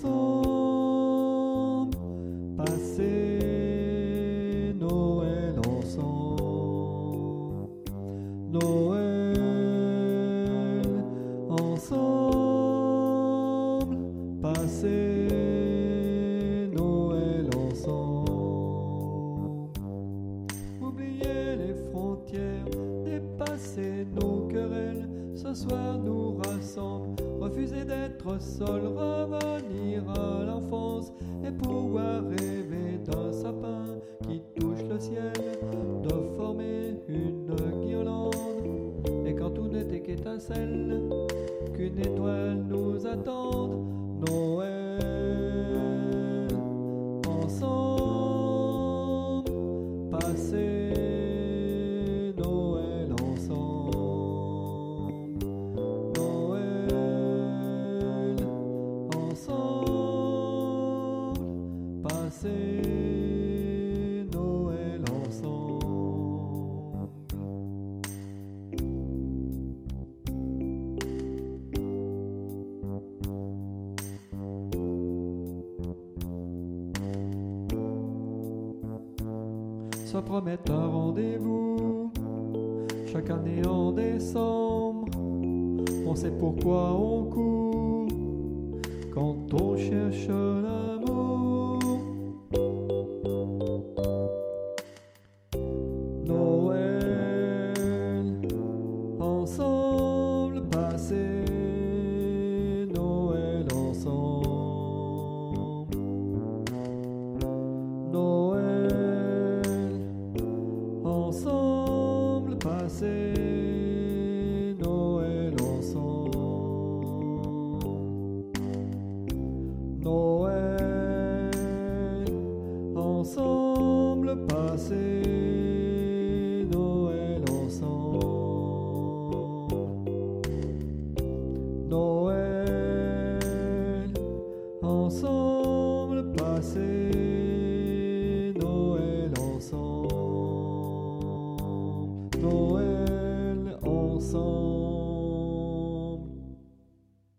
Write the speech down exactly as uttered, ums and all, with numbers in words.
ensemble, passer Noël ensemble, Noël ensemble, passer Noël ensemble. Oubliez les frontières, dépasser nos querelles, ce soir nous rassemble. Refuser d'être seul, revenir à l'enfance et pouvoir rêver d'un sapin qui touche le ciel, de former une guirlande. Et quand tout n'était qu'étincelle, qu'une étoile nous attende, Noël ensemble, passer Noël ensemble, Noël ensemble, passer Noël ensemble. Se promettent un rendez-vous chaque année en décembre. On sait pourquoi on court quand on cherche l'amour. Noël ensemble, passer Noël ensemble, Noël ensemble, passer Noël ensemble, Noël ensemble, passer Noël ensemble, Noël ensemble, passer